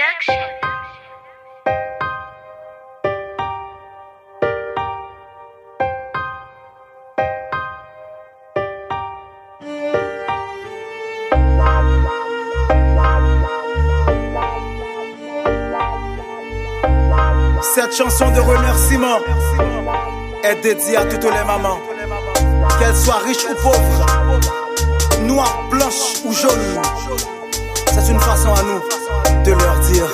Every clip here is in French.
Production. Cette chanson de remerciement est dédiée à toutes les mamans, qu'elles soient riches ou pauvres, noires, blanches ou jaunes. C'est une façon à nous de leur dire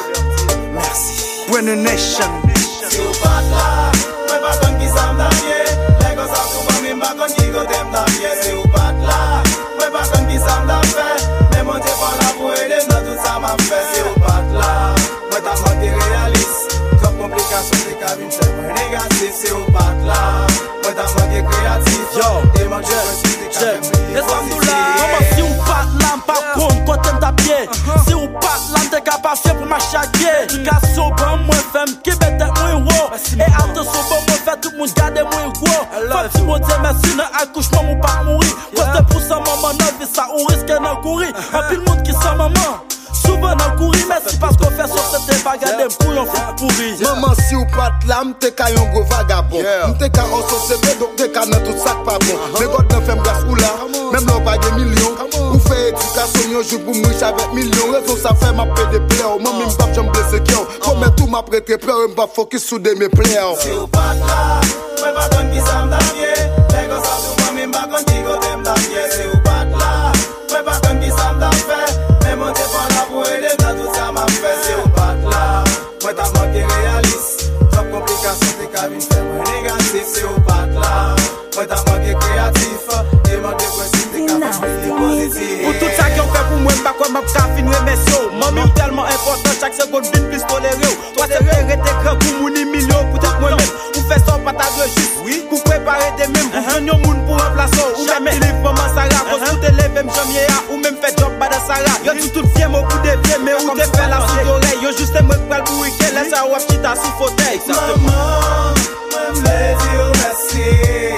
merci. We're the nation. Si ou pat la, mwen pa kon ki sa mdavye. Lè kon sa sou mwen mwen pa kon ki kote mdavye. Si ou pat la, mwen pa kon ki sa mdavye. Mwen monte pa la pou ede nan tout sa m'a fè. Si ou pat la, mwen ta manke realist. Trop komplikasyon te ka vin chè mwen negatif. Si ou pat la, mwen ta manke kreatif. E manke kreatif te ka vin positif. Si ou pat la, mpa kon kote mdavye. Si ou pat la, mte ka pa fè pou ma chagye. Ka soban mwen fèm ki bete mwen wo. E attention bon mwen fè tout moun gade mwen wo. Fòk si mwen diye mersi nan akouchman mwen pa mouri. Kote pou sa maman nan vi sa ou riske nan kouri. An pil moun ki sa maman souvent nan kouri. Merci parce qu'on fait sur cette bagade pour yon fout pourri. Maman si ou pat la, m'te ka yon gros vagabond. M'te ka en société donc t'es ka nan tout sac pas bon. Mais God nan fèm gas ou là, même l'on pa gen millions. Ou fait éducation yon jour pour mouche avec millions. Raison ça fait m'a paix des plaies. Maman m'pa j'aime blesser qui comme tout m'a prêté peur, m'pa focus sur de mes plaies. Si ou pat la, mwen pa kon ki sa mdavye. Lè kon sa sou mwen mwen pa kon ki kote mdavye. Si ou pat la, mwen pa kon ki sa mdavye. Mwen monte pa la pou ede nan tout sa m'a fè. Si ou pat la, mwen ta manke realist. Trop komplikasyon te ka vin fè mwen negatif. Si ou pat la, mwen ta manke kreatif. E manke presif te ka vin fè positif. Pour tout ça qu'on fait pour moi, m'pa quoi m'a ka fin remercier. Mami ou tellement important, chaque seconde vin plus toléré. Toi c'est vrai t'es grand pour mouni million pour tête moi-même. Ou fait ça pas ta de juste. Pour préparer des mêmes pour gagner moun pour remplacer. Ou jamais livre maman Sarah, cause tout élève même jamais ou même fait job pas de Sarah. Yo tout fier mon coup de pied mais où t'es fait la sous d'oreille. Yo juste moi pral pour week-end, laisse ça wap chita sous fauteuil. Maman, moi m'le dire merci.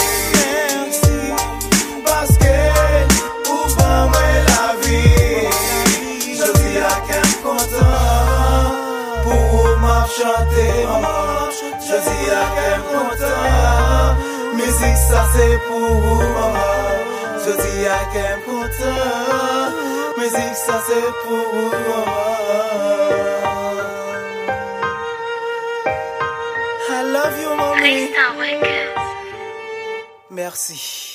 Parce que ou ban moi la vie. Je dis à qu'elle content pour m'a chanter maman. Je dis à qu'elle content. Musique ça c'est pour maman. Je dis à qu'elle content. Musique ça c'est pour maman. I love you, mommy. Freestyle Records. Merci.